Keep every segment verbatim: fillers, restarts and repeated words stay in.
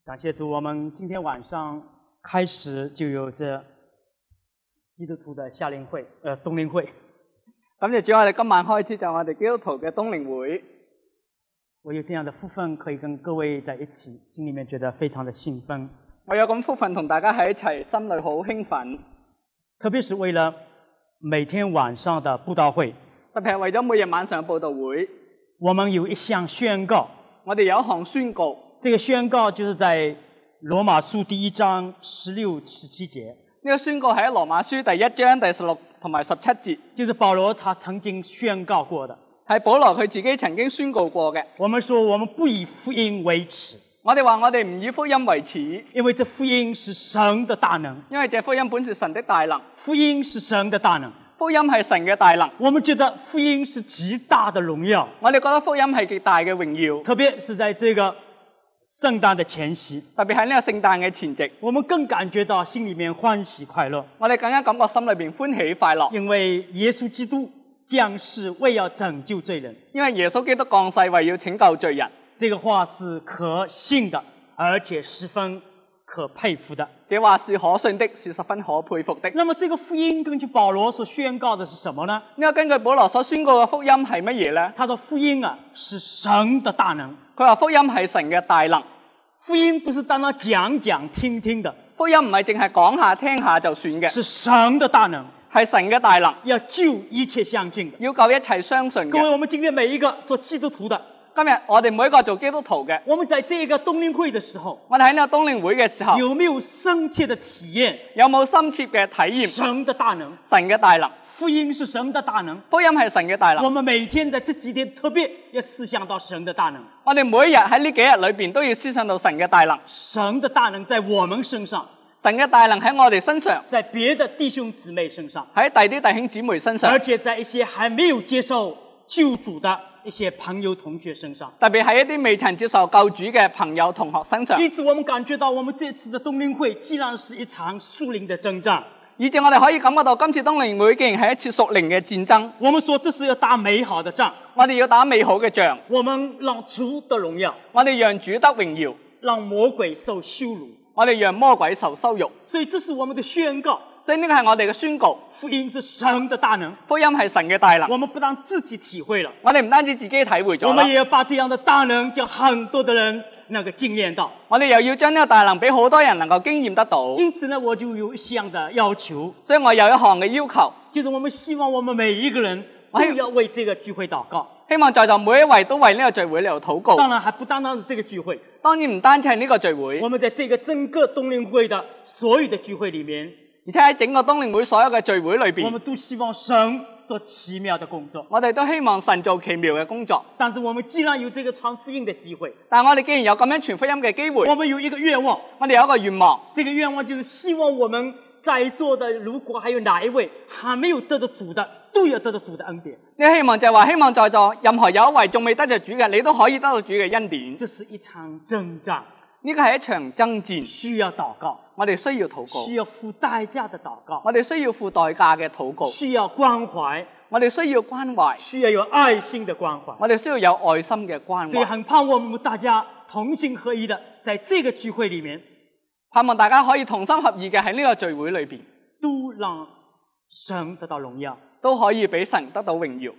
感謝主，我們今天晚上開始就有這基督徒的夏令會，呃，冬令會。 感謝主，我哋今晚開始就係我哋基督徒嘅冬令會。 我有這樣的福分，可以跟各位在一起，心裡面覺得非常的興奮。 我有咁福分同大家喺一齊，心裏好興奮。 特別是為了每天晚上的佈道會， 特別係為咗每日晚上嘅佈道會， 我們有一項宣告。 我哋有一項宣告。 這個宣告就是在羅馬書第一章十六、十七節。 呢個宣告喺羅馬書第一章第十六同埋十七節， 就是保羅他曾經宣告過的。 係保羅佢自己曾經宣告過嘅。 我們說我們不以福音為恥。 我哋話我哋唔以福音為恥， 因為這福音是神的大能。 因為這福音本是神的大能。 福音是神的大能。 福音係神嘅大能。 我們覺得福音是極大的榮耀。 我哋覺得福音係極大嘅榮耀。 特別是在這個聖誕的前夕， 特別喺呢個聖誕嘅前夕， 我們更感覺到心裡面歡喜快樂。 我哋更加感覺心裏邊歡喜快樂， 因為耶穌基督降世為要拯救罪人。 因為耶穌基督降世為要拯救罪人。 這個話是可信的，而且十分可佩服的。 這話是可信的，是十分可佩服的。 那麼這個福音根據保羅所宣告的是什麼呢？ 呢個根據保羅所宣告嘅福音係乜嘢呢？ 他說福音啊是神的大能。 佢話福音係神嘅大能。 福音不是單單講講聽聽的。 福音唔係淨係講下聽下就算嘅。 是神的大能。 係神嘅大能。 要救一切相信的。 要救一切相信嘅。 各位，我們今天每一個做基督徒的， 今日我哋每一個做基督徒嘅， 我們在這個冬令會的時候， 我哋喺呢個冬令會嘅時候， 有沒有深切的體驗？ 有冇深切嘅體驗？ 神的大能， 神嘅大能， 福音是神的大能， 福音係神嘅大能。 我們每天在這幾天特別要思想到神的大能。 我哋每一日喺呢幾日裏邊都要思想到神嘅大能。 神的大能在我們身上， 神嘅大能喺我哋身上， 在別的弟兄姊妹身上， 喺第啲弟兄姊妹身上， 而且在一些還沒有接受救主的一些朋友同學身上， 特別係一啲未曾接受救主嘅朋友同學身上。 因此我們感覺到我們這次的冬令會既然是一場屬靈的征戰， 以至我哋可以感覺到今次冬令會竟然係一次屬靈嘅戰爭。 我們說這是要打美好的仗， 我哋要打美好嘅仗。 我們讓主得榮耀， 我哋讓主得榮耀， 讓魔鬼受羞辱， 我哋讓魔鬼受羞辱。 所以這是我們的宣告。 所以呢個係我哋嘅宣告。 福音是神的大能， 福音係神嘅大能。 我們不但自己體會了， 我哋唔單止自己體會咗， 我們也要把這樣的大能叫很多的人那個經驗到。 我哋又要將呢個大能俾好多人能夠經驗得到。 因此呢，我就有一項的要求， 所以我有一項嘅要求， 就是我們希望我們每一個人都要為這個聚會禱告。 希望在座每一位都為呢個聚會嚟禱告。 當然還不單單是這個聚會， 當然唔單止係呢個聚會， 我們在這個整個冬令會的所有的聚會裡面， 而且喺整個冬令會所有嘅聚會裏邊， 我們都希望神做奇妙的工作。 我哋都希望神做奇妙嘅工作。 但是我們既然有這個傳福音的機會， 但係我哋既然有咁樣傳福音嘅機會， 我們有一個願望， 我哋有一個願望， 這個願望就是希望我們在座的，如果還有哪一位還沒有得到主的，都要得到主的恩典。 呢個希望就係話，希望在座任何有一位仲未得着主嘅，你都可以得到主嘅恩典。 這是一場征戰， 呢個係一場爭戰， 需要禱告， 我哋需要禱告， 需要付代價的禱告， 我哋需要付代價嘅禱告， 需要關懷， 我哋需要關懷， 需要有愛心的關懷， 我哋需要有愛心嘅關懷。 所以很盼望我們大家同心合一的，在這個聚會裡面， 盼望大家可以同心合意嘅喺呢個聚會裏邊， 都讓神得到榮耀， 都可以俾神得到榮耀。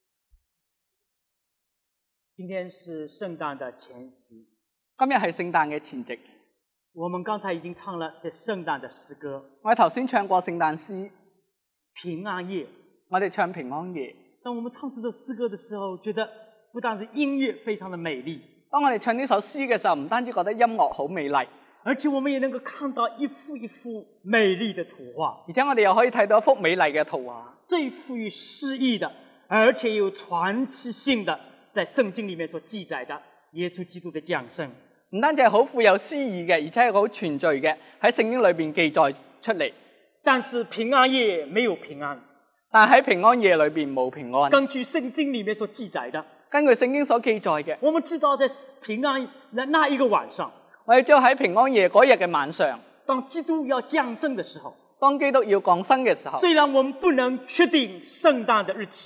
今天是聖誕的前夕， 今日係聖誕嘅前夕。 我們剛才已經唱了這聖誕的詩歌， 我哋頭先唱過聖誕詩， 平安夜。 我哋唱平安夜。 當我們唱這首詩歌的時候，覺得不但是音樂非常的美麗， 當我哋唱呢首詩嘅時候，唔單止覺得音樂好美麗， 而且我們也能夠看到一幅一幅美麗的圖畫， 而且我哋又可以睇到一幅美麗嘅圖畫， 最富於詩意的，而且有傳奇性的，在聖經裡面所記載的耶穌基督的降生。 唔單止係好富有詩意嘅，而且係好全序嘅，喺聖經裏邊記載出嚟。 但是平安夜沒有平安， 但喺平安夜裏邊冇平安。 根據聖經裡面所記載的， 根據聖經所記載嘅， 我們知道在平安那那一個晚上， 我哋知道喺平安夜嗰日嘅晚上， 當基督要降生的時候， 當基督要降生嘅時候， 雖然我們不能確定聖誕的日期，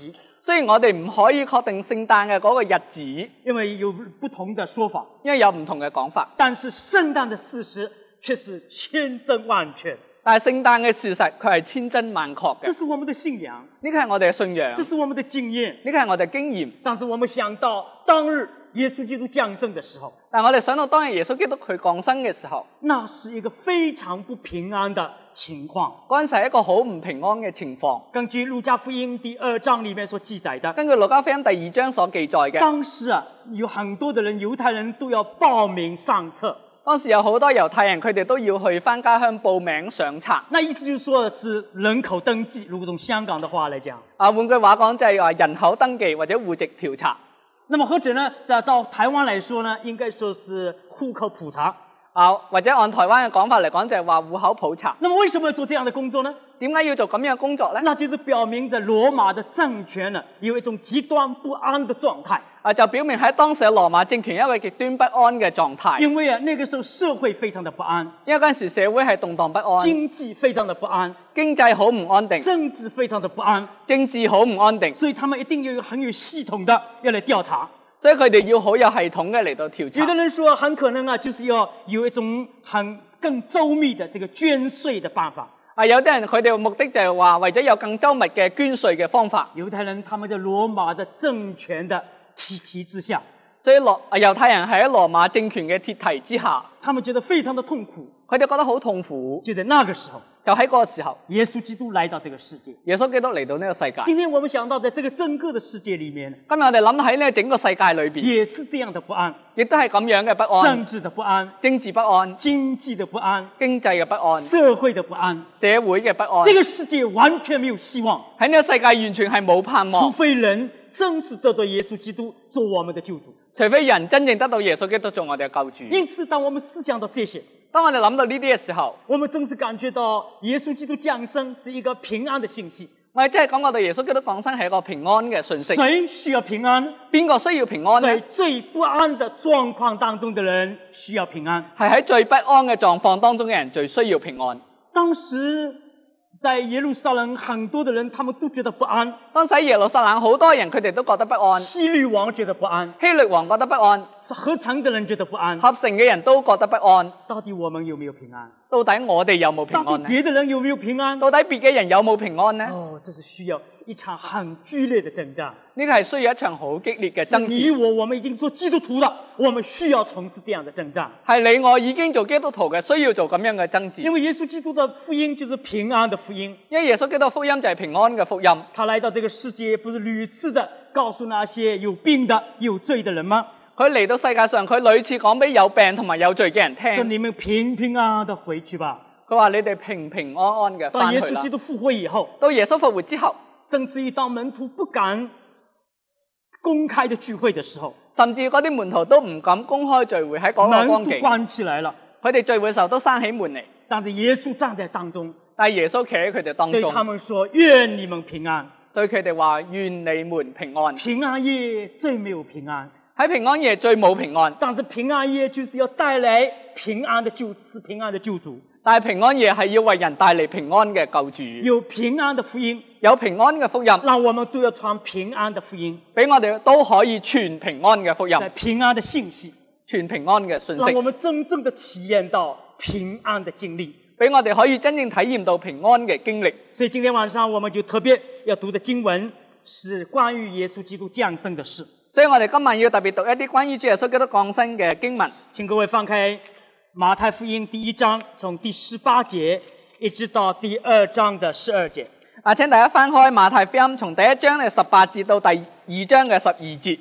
雖然我哋唔可以確定聖誕嘅嗰個日子， 因为有不同的说法， 因為有唔同嘅講法， 但是圣诞的事实却是千真万确。 但係聖誕嘅事實佢係千真萬確嘅。 这是我们的信仰， 呢個係我哋嘅信仰， 这是我们的经验。 呢個係我哋嘅經驗。 但是我们想到当日耶稣基督降生的时候， 但我哋想到當日耶穌基督佢降生嘅時候， 那是一个非常不平安的情况。 嗰陣時係一個好唔平安嘅情況。 根据路加福音第二章里面所记载的， 根據路加福音第二章所記載嘅， 当时啊，有很多的人，犹太人都要报名上册。 當時有好多猶太人，佢哋都要去返家鄉報名上冊。 那意思就是说是人口登記，如果從香港的話來講。 啊，換句話講就係話人口登記或者戶籍調查。 那麼或者呢，在到台灣來說呢，應該說是戶口普查。 啊，或者按台灣嘅講法嚟講就係話戶口普查。 那麼為什麼要做這樣的工作呢？ 點解要做咁樣嘅工作呢？ 那就是表明着羅馬的政權呢，有一種極端不安的狀態。 啊，就表明喺當時嘅羅馬政權一個極端不安嘅狀態。 因為啊，那個時候社會非常的不安， 因為嗰陣時社會係動盪不安， 經濟非常的不安， 經濟好唔安定， 政治非常的不安， 政治好唔安定， 所以他們一定要有很有系統的要來調查。 所以佢哋要好有系統嘅嚟到調查。 有的人說很可能啊，就是要有一種很更周密的這個捐稅的辦法。 啊，有啲人佢哋目的就係話為咗有更周密嘅捐稅嘅方法。 猶太人他們在羅馬的政權的體系之下， 所以羅啊猶太人係喺羅馬政權嘅鐵蹄之下， 他們覺得非常的痛苦， 佢哋覺得好痛苦。 就在那個時候， 就喺嗰個時候， 耶穌基督來到這個世界。 耶穌基督嚟到呢個世界。 今天我們想到，在這個整個的世界裏面， 今日我哋諗喺呢整個世界裏邊， 也是這樣的不安， 亦都係咁樣嘅不安， 政治的不安， 政治不安， 經濟的不安， 經濟嘅不安， 社會的不安， 社會嘅不安。 這個世界完全沒有希望， 喺呢個世界完全係冇盼望， 除非人真是得到耶穌基督做我們的救主， 除非人真正得到耶穌基督做我哋嘅救主。 因此，當我們思想到這些， 當我哋諗到呢啲嘅時候， 我們真是感覺到耶穌基督降生是一個平安的信息。 我哋真係感覺到耶穌基督降生係一個平安嘅訊息。 誰需要平安？ 邊個需要平安在呢？ 最不安的狀況當中的人需要平安。 係喺最不安嘅狀況當中嘅人最需要平安。 當時在耶路撒冷，很多的人他們都覺得不安。 當時喺耶路撒冷，好多人佢哋都覺得不安。 希律王覺得不安， 希律王覺得不安， 合城的人覺得不安。 合城嘅人都覺得不安。 到底我們有沒有平安？ 到底我哋有冇平到底安呢？ 別的人有沒有平安？ 到底別嘅人有冇平安呢？ 哦，這是需要一場很劇烈的爭戰。 呢個係需要一場好激烈嘅爭是你戰。 我，我們已經做基督徒了，我們需要從事這樣的爭戰。 係你我已經做基督徒嘅，需要做咁樣嘅爭戰。 因為耶穌基督的福音就是平安的福音。 因為耶穌基督福音就係平安嘅福音。 他來到這個世界，不是屢次的告訴那些有病的、有罪的人嗎？ 佢嚟到世界上，佢屢次講俾有病同埋有罪嘅人聽。 說你們平平安安的回去吧。 佢話你哋平平安安嘅當翻去啦。 耶穌基督復活以後， 到耶穌復活之後， 甚至於當門徒不敢公開的聚會的時候， 甚至嗰啲門徒都唔敢公開聚會，喺嗰個門光景， 都關起來了。 佢哋聚會嘅時候都閂起門嚟， 但是耶穌站在當中， 但係耶穌企喺佢哋當對中， 他們說：願你們平安。 對佢哋話：願你們平安。 平安夜最沒有平安， 喺平安夜最冇平安， 但是平安夜就是要帶來平安的救，是平安的救主。 但係平安夜係要為人帶嚟平安嘅救主， 有平安的福音， 有平安嘅福音， 讓我們都要傳平安的福音， 俾我哋都可以傳平安嘅福音， 在平安的信息， 傳平安嘅信息， 讓我們真正的體驗到平安的經歷， 俾我哋可以真正體驗到平安嘅經歷。 所以今天晚上我們就特別要讀的經文是關於耶穌基督降生的事。 所以我哋今晚要特別讀一啲關於主耶穌基督降生嘅經文。 請各位翻開馬太福音第一章，從第十八節一直到第二章的十二節。 啊，請大家翻開馬太福音，從第一章嘅十八節到第二章嘅十二節。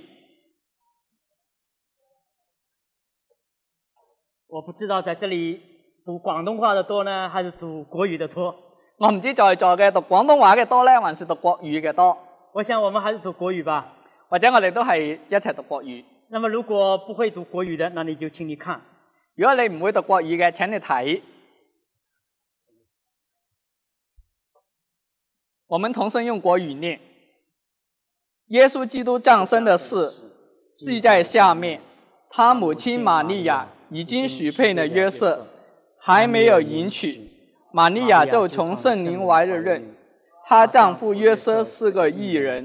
我不知道在這裡讀廣東話的多呢，還是讀國語的多？ 我唔知在座嘅讀廣東話嘅多呢，還是讀國語嘅多？ 我想我們還是讀國語吧， 或者我哋都係一齊讀國語。 那麼如果不會讀國語的，那你就請你看。 如果你唔會讀國語嘅，請你睇。我們同聲用國語念：耶穌基督降生的事記在下面。他母親瑪利亞已經許配了約瑟，還沒有迎娶，瑪利亞就從聖靈懷了孕。她丈夫約瑟是個義人，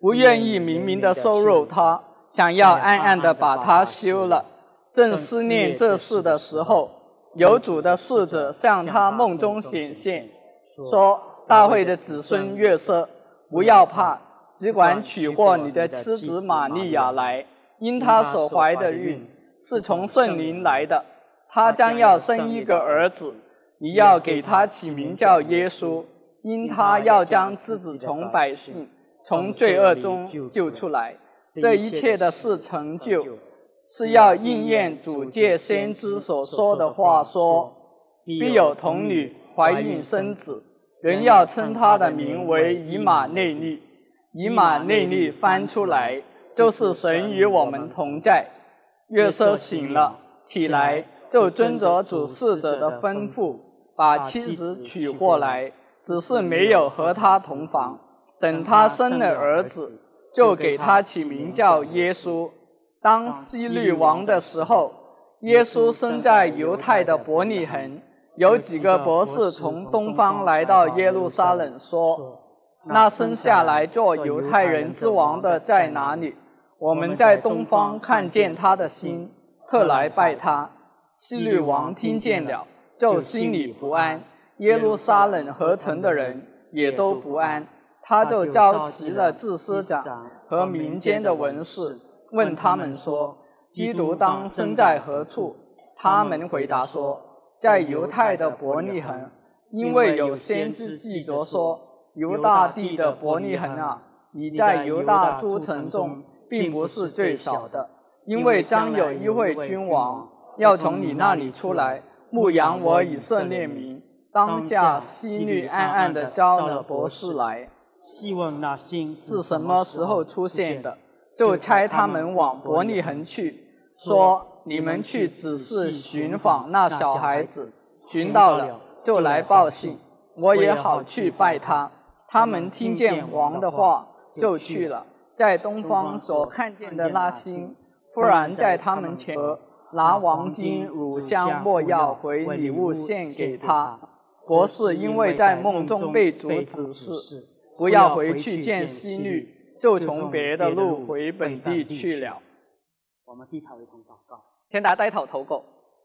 不愿意明明的收入他，想要暗暗的把他休了。正思念这事的时候，有主的使者向他梦中显现，说：大卫的子孙约瑟，不要怕，只管娶获你的妻子玛利亚来，因她所怀的孕是从圣灵来的，她将要生一个儿子，你要给他起名叫耶稣，因他要将自己从百姓从罪恶中救出来。这一切的事成就，是要应验主借先知所说的话说：必有童女怀孕生子，人要称他的名为以马内利。以马内利翻出来就是神与我们同在。约瑟醒了，起来，就遵着主使者的吩咐，把妻子娶过来，只是没有和他同房。等他生了儿子，就给他起名叫耶稣。当希律王的时候，耶稣生在犹太的伯利恒。有几个博士从东方来到耶路撒冷，说：那生下来做犹太人之王的在哪里？我们在东方看见他的心，特来拜他。希律王听见了，就心里不安，耶路撒冷合城的人也都不安。他就召集了祭司长和民间的文士，问他们说：基督当生在何处？他们回答说：在犹太的伯利恒，因为有先知记着说：犹大地的伯利恒啊，你在犹大诸城中并不是最小的，因为将有一位君王要从你那里出来，牧养我以色列民。当下希律暗暗地招了博士来， 细问那星是什么时候出现的，就差他们往伯利恒去，说：你们去只是寻访那小孩子，寻到了就来报信，我也好去拜他。他们听见王的话，就去了。在东方所看见的那星，忽然在他们前拿黄金、乳香、没药回礼物献给他。博士因为在梦中被主指示不要回去见希律，就从别的路回本地去了。 我们低头一同祷告。 請大家低頭禱告。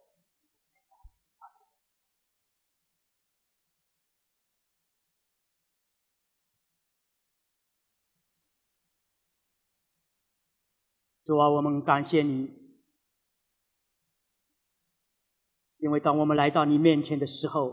主啊，我们感谢你，因为当我们来到你面前的时候，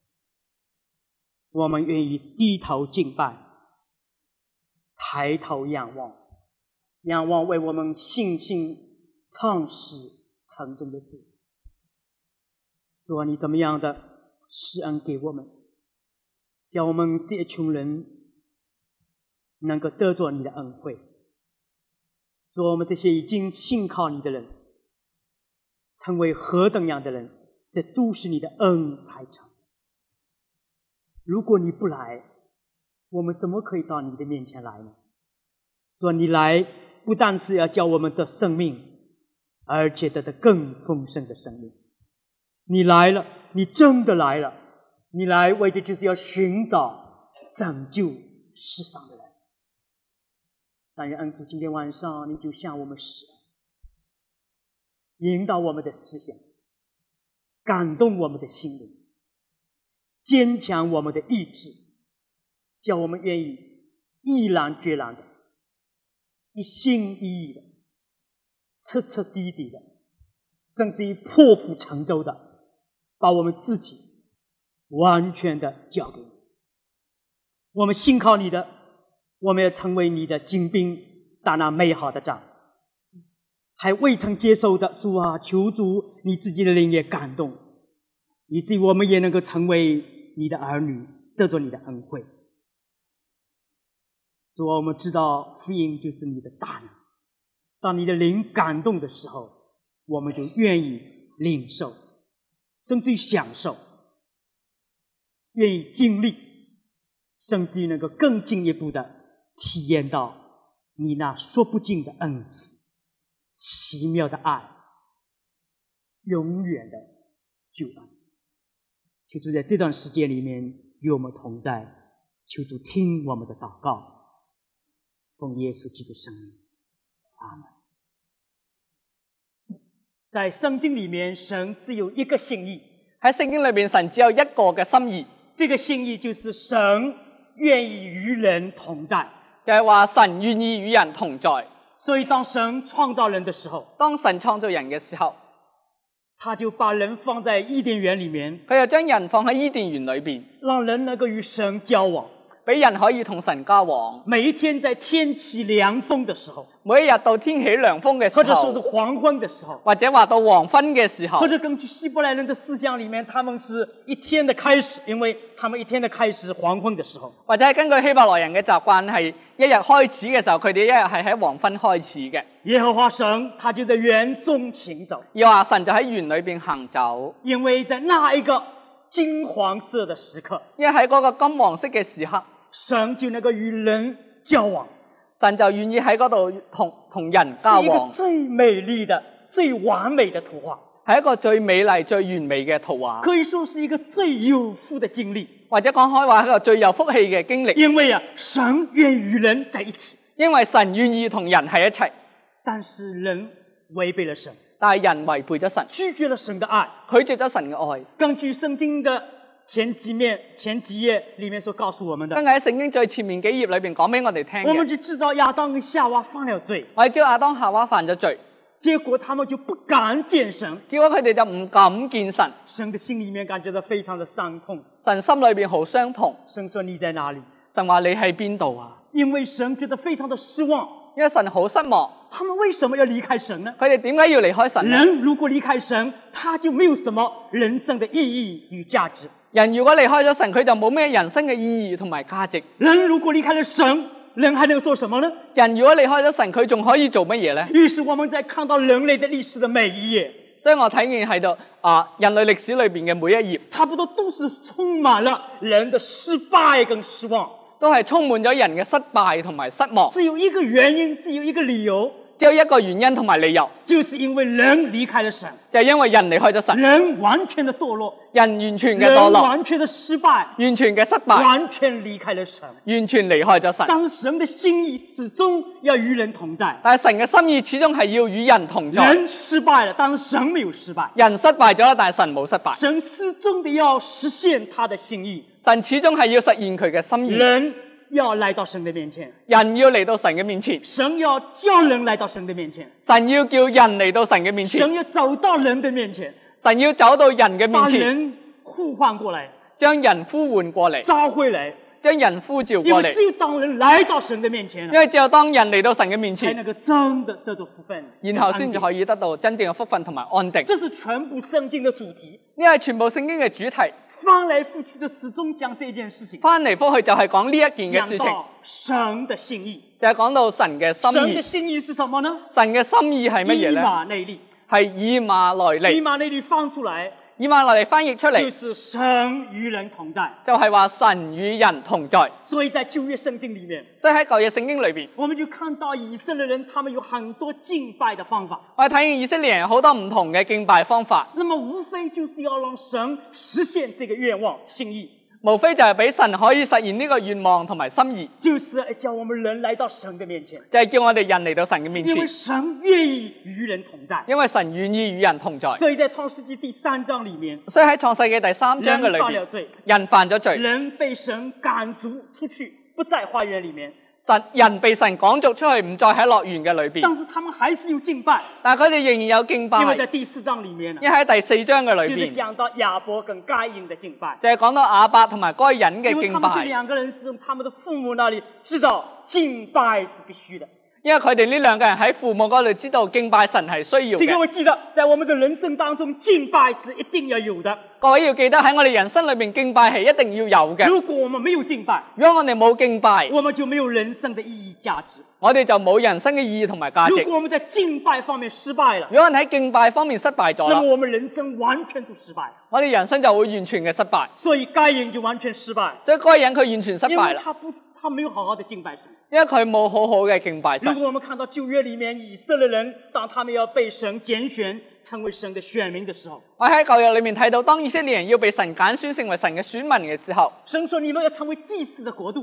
我们愿意低头敬拜，抬头仰望，仰望为我们信心创始成终的主。主啊，你怎么样的施恩给我们，叫我们这群人能够得着你的恩惠。主，我们这些已经信靠你的人，成为何等样的人，这都是你的恩才成。如果你不来，我们怎么可以到你的面前来呢？主，你来不但是要叫我们得生命，而且得到更丰盛的生命。你来了，你真的来了，你来为的就是要寻找拯救世上的人。但愿恩主今天晚上你就向我们施恩，引导我们的思想，感动我们的心灵，坚强我们的意志，叫我们愿意毅然决然的，一心一意的，彻彻底底的，甚至于破釜沉舟的，把我们自己完全的交给你。我们信靠你的，我们要成为你的精兵，打那美好的仗。还未曾接受的，主啊，求主你自己的灵也感动，以至于我们也能够成为你的儿女，得着你的恩惠。主啊，我们知道福音就是你的大能，当你的灵感动的时候，我们就愿意领受，甚至于享受，愿意经历，甚至于能够更进一步的体验到你那说不尽的恩慈，奇妙的爱，永远的救恩。求主在这段时间里面与我们同在，求主听我们的祷告， 奉耶稣基督圣名，阿门。在圣经里面，神只有一个心意。 喺聖經裏邊，神只有一個嘅心意， 這個心意就是神願意與人同在， 就係話神願意與人同在。 所以當神創造人的時候， 當神創造人嘅時候， 他就把人放在伊甸園裡面， 佢就將人放喺伊甸園裏邊， 讓人能夠與神交往， 俾人可以同神交往。 每一天在天起涼風的時候， 每一日到天起涼風嘅時候， 或者說是黃昏的時候， 或者話到黃昏嘅時候， 或者根據希伯來人的思想裡面，他們是一天的開始，因為他們一天的開始黃昏的時候， 或者係根據希伯來人嘅習慣係一日開始嘅時候，佢哋一日係喺黃昏開始嘅。 耶和華神他就在園中行走， 又話神就喺園裏邊行走， 因為在那一個金黃色的時刻， 因為喺嗰個金黃色嘅時刻， 神就能夠與人交往， 神就願意喺嗰度同同人交是一個往， 最美麗的、最完美的圖畫， 係一個最美麗、最完美嘅圖畫， 可以說是一個最有福的經歷。 或者講開話係一個最有福氣嘅經歷。 因為啊，神願與人在一起， 因為神願意同人喺一齊， 但是人違背了神， 但係人違背咗神， 拒絕了神的愛， 拒絕咗神嘅愛。 根據聖經的前幾面、前幾頁裡面所告訴我們的， 跟住喺聖經最前面幾頁裏邊講俾我哋聽我們嘅， 就知道亞當跟夏娃犯了罪， 我哋知道亞當夏娃犯咗罪， 結果他們就不敢見神， 結果佢哋就唔敢見神， 神的心裡面感覺到非常的傷痛。 神心裏邊好傷痛。 神說你在哪裡？ 神話你喺邊度啊？ 因為神覺得非常的失望， 因為神好失望， 他們為什麼要離開神呢？ 佢哋點解要離開神呢？ 人如果離開神，他就沒有什麼人生的意義與價值。 人如果離開咗神，佢就冇咩人生嘅意義同埋價值。 人如果離開了神，人還能做什麼呢？ 人如果離開咗神，佢仲可以做乜嘢呢？ 於是我們在看到人類的歷史的每一頁， 所以我睇見喺度啊，人類歷史裏邊嘅每一頁， 差不多都是充滿了人的失敗跟失望， 都係充滿咗人嘅失敗同埋失望。 只有一個原因，只有一個理由， 只有一個原因同埋理由， 就是因為人離開了神， 就係因為人離開咗神， 人完全的墮落， 人完全嘅人墮落， 完全的失敗， 完全嘅失敗， 完全離開了神。 完全離開咗神。 但是神的心意始終要與人同在， 但係神嘅心意始終係要與人同在。 人失敗了，但是神沒有失敗， 人失敗咗啦，但係神冇失敗。 神始終的要實現他的心意， 神始終係要實現佢嘅心意。 人要來到神的面前， 人要嚟到神嘅面前， 神要叫人來到神的面前， 神要叫人嚟到神嘅面前， 神要走到人的面前， 神要走到人嘅面把前， 人呼喚過來， 將人呼喚過嚟， 召回來， 將人呼召因過嚟。 為只有當人來到神的面前， 因為只有當人嚟到神嘅面前， 才能夠真的得到福分， 然後先至可以得到真正嘅福分同埋安定。 這是全部聖經的主題， 因為全部聖經嘅主題， 翻來覆去的始終講這件事情， 翻嚟覆去就係講呢一件嘅事情， 講到神的心意， 就係講到神嘅心神意。 的心意是什麼呢？ 神嘅心意係乜嘢以咧？ 馬內利， 係以馬內利。 以馬內利翻出來， 以馬內利翻譯出嚟， 就是神與人同在。 就係話神與人同在。 所以在舊約聖經裡面， 所以喺舊約聖經裏邊， 我們就看到以色列人，他們有很多敬拜的方法。 我哋睇見以色列人好多唔同嘅敬拜方法， 那麼無非就是要讓神實現這個願望心意， 無非就係俾神可以實現呢個願望同埋心意， 就是叫我們人來到神的面前， 就係叫我哋人嚟到神嘅面因為前， 神願意與人同在。 因為神願意與人同在。 所以在創世紀第三章裡面， 所以喺創世記第三章嘅裏邊， 人犯了罪， 人犯咗罪， 人被神趕逐出去，不在花園裡面， 神人被神趕逐出去，唔再喺樂園嘅裏邊， 但是他們還是有敬拜， 但係佢哋仍然有敬拜。 因為在第四章裡面呢， 因為喺第四章嘅裏就是邊， 講到亞伯跟該隱的敬拜， 就係講到亞伯同埋該隱嘅敬因為他們這拜。 兩個人是從他們的父母那裡知道敬拜是必須的。 因為佢哋呢兩個人喺父母嗰度知道敬拜神係需要這個嘅。 我記得，在我們的人生當中，敬拜是一定要有的。 各位要記得喺我哋人生裏邊敬拜係一定要有嘅。 如果我們沒有敬拜， 如果我哋冇敬拜， 我們就沒有人生的意義價值。 我哋就冇人生嘅意義同埋價值。 如果我們在敬拜方面失敗了， 如果人喺敬拜方面失敗咗啦那麼，我們人生完全都失敗。 我哋人生就會完全嘅失敗。 所以該隱就完全失敗， 所以該隱佢完全失因敗啦， 為他不，他沒有好好的敬拜神。 因為佢冇好好嘅敬拜如神。 果我們看到舊約裡面以色列人，當他們要被神揀選成為神的選民的時候， 我喺舊約裏面睇到，當以色列人要被神揀選成為神嘅選民嘅時候， 神說你們要成為祭司的國度，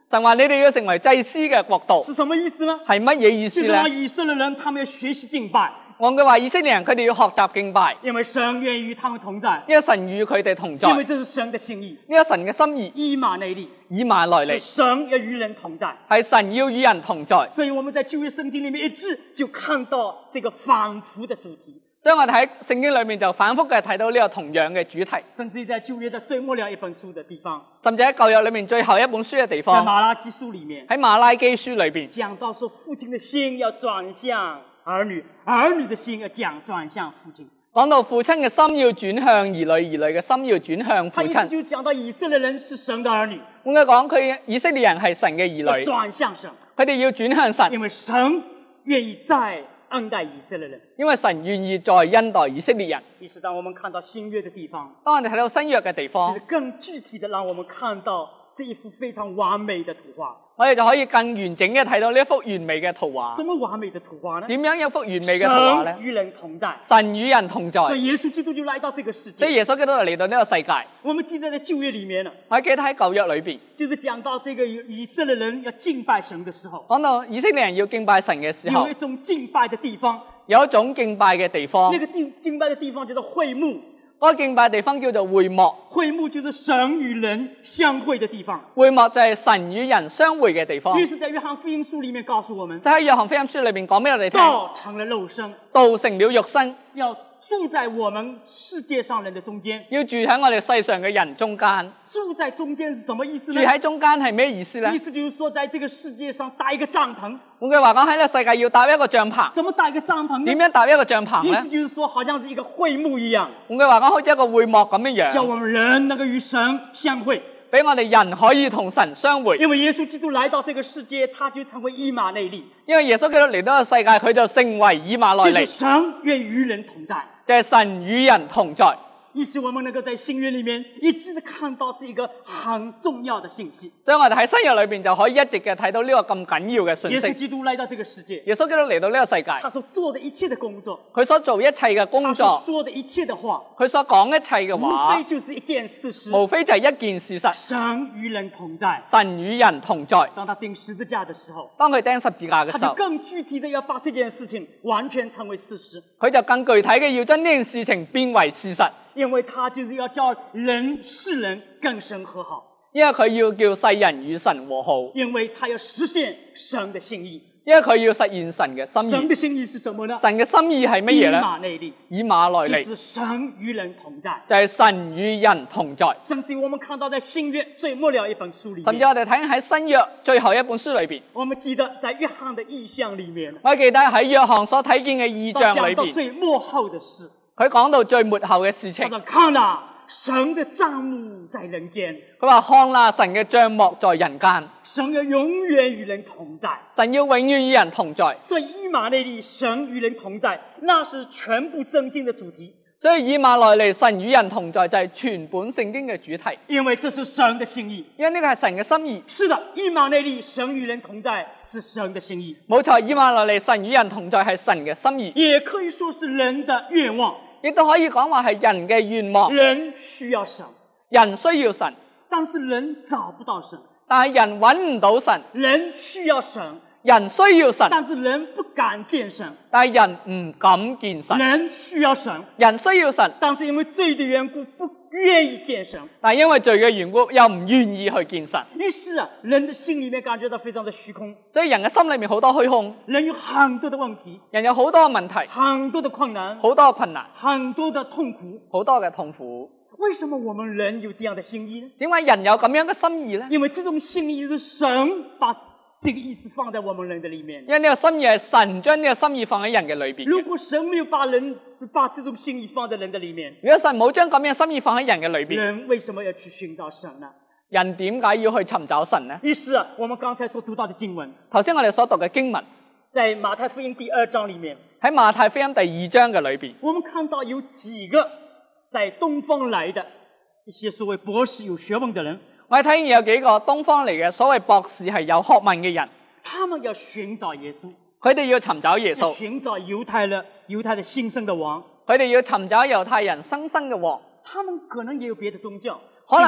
神話你哋要成為祭司嘅國度， 是什麼意思呢？ 係乜嘢意思就是呢？ 讓以色列人他們要學習敬拜， 按佢話以色列人佢哋要學習敬拜， 因為神願與他們同在， 因為神與佢哋同在， 因為這是神的心意。 因為神嘅心意以馬內利， 以馬內利， 是神要與人同在， 係神要與人同在。 所以我們在舊約聖經裡面一直就看到這個反覆的主題。 所以我哋喺聖經裏面就反覆嘅睇到呢個同樣嘅主題， 甚至在舊約的最末了一本書的地方， 甚至喺舊約裏面最後一本書嘅地在方， 馬拉基書裡面， 喺馬拉基書裏邊講到說父親的心要轉向兒女，兒女的心要講轉向父親。 講到父親嘅心要轉向兒女，兒女嘅心要轉向父他意思親。 就講到以色列人是神的兒女， 應該講佢以色列人係神嘅兒要女， 轉向神， 佢哋要轉向神， 因為神願意再恩待以色列人。 因為神願意再恩待以色列人。 於是當我們看到新約的地方， 當我哋睇到新約嘅地就方是，更具體的讓我們看到這一幅非常完美的圖畫。 我哋就可以更完整嘅睇到呢一幅完美嘅圖畫。 什麼完美的圖畫呢？ 點樣有幅完美嘅圖畫呢？ 神與人同在， 神與人同在， 所以耶穌基督就來到這個世界。 所以耶穌基督就嚟到呢個世界。 我們記得在舊約裡面呢， 我記得喺舊約裏邊， 就是講到這個以色列人要敬拜神的時候， 講到以色列人要敬拜神嘅時候有一，種敬拜的地方， 有一種敬拜嘅地方， 那個地敬拜的地方叫做會幕。 嗰個敬拜地方叫做會幕， 會幕就是神與人相會的地方。 會幕就係神與人相會嘅地方。 於是，在約翰福音書裡面告訴我們， 就喺約翰福音書裏邊講俾我哋聽， 道成了肉身， 道成了肉身， 要住在我們世界上人的中間。 要住喺我哋世上嘅人中間。 住在中間是什麼意思住呢？ 喺中間係咩意思呢？ 意思就是說，在這個世界上搭一個帳篷。 換句話講，喺呢個世界要搭一個帳篷。 怎麼搭一個帳篷呢？ 點樣搭一個帳篷意思呢？ 就是說，好像是一個會幕一樣， 換句話講，好似一個會幕咁樣樣， 叫我們人能夠與神相會。 俾我哋人可以同神相會。 因為耶穌基督來到這個世界，他就成為以馬內利， 因為耶穌基督嚟到個世界，佢就成為以馬內利， 就是神願與人同在。 就係神與人同在。 於是我們能夠在新約裡面一直地看到這個很重要的信息。 所以我哋喺新約裏邊就可以一直嘅睇到呢個咁緊要嘅信耶穌息。 基督來到這個世界， 耶穌基督嚟到呢個世界， 他所做的一切的工作， 佢所做一切嘅工他所作， 說的一切的話， 佢所講一切嘅無話非，就是一件事實： 無非就係一件事實， 神與人同在。 神與人同在。 當他釘十字架的時候， 當佢釘十字架嘅他就時候， 更具體的要把這件事情完全成為事實， 佢就更具體嘅要將呢件事情變為事實， 因為他就是要叫人世人跟神和好， 因為佢要叫世人與神和好， 因為他要實現神的心意。 因為佢要實現神嘅心意。 神的心意是什麼呢？ 神嘅心意係乜嘢以咧？ 馬內利， 以馬內利， 就是神與人同在。 就係神與人同在。 甚至我們看到在新約最末了一本書裡甚至面， 我哋睇喺新約最後一本書裏邊， 我們記得在約翰的異象裡面， 我記得喺約翰所睇見嘅異象講到裏邊， 最末後的事， 佢講到最末後嘅事情他。說看啦，神的帳幕在人間， 佢話看啦，神嘅帳幕在人間， 神要永遠與人同在。 神要永遠與人同在。 所以以馬內利，神與人同在，那是全部聖經的主題， 所以以馬內利，神與人同在就係全本聖經嘅主題， 因為這是神的心意。 因為呢個係神嘅心意。 是的，以馬內利，神與人同在是神的心意， 冇錯，以馬內利，神與人同在係神嘅心意， 也可以說是人的願望。 亦都可以講話係人嘅願望。 人需要神， 人需要神， 但是人找不到神； 但係人揾唔到神。 人需要神， 人需要神， 但是人不敢見神； 但係人唔敢見神。 人需要神， 人需要神， 但是因為罪的緣故不願意見神。 但係因為罪嘅緣故又唔願意去見神。 於是啊，人的心裡面感覺到非常的虛空， 所以人嘅心裏面好多虛空， 人有很多的問題， 人有好多嘅問題， 很多的困難， 好多嘅困難， 很多的痛苦。 好多嘅痛苦。 為什麼我們人有這樣的心意呢？ 點解人有咁樣嘅心意呢？ 因為這種心意是神把這個意思放在我們人的裡面。 因為呢個心意係神將呢個心意放喺人嘅裏邊。 如果神沒有把人把這種心意放在人的裡面， 如果神冇將咁樣嘅心意放喺人嘅裏邊， 人為什麼要去尋找神呢？ 人點解要去尋找神呢？ 於是啊，我們剛才所讀到的經文， 頭先我哋所讀嘅經文， 在馬太福音第二章裡面， 喺馬太福音第二章嘅裏邊， 我們看到有幾個在東方來的一些所謂博士有學問的人， 我哋睇見有幾個東方嚟嘅所謂博士係有學問嘅人， 他們要尋找耶穌， 佢哋要尋找耶要穌， 尋找猶太的猶太的新生的王。 佢哋要尋找猶太人新生嘅王。 他們可能也有別的宗教可能信仰，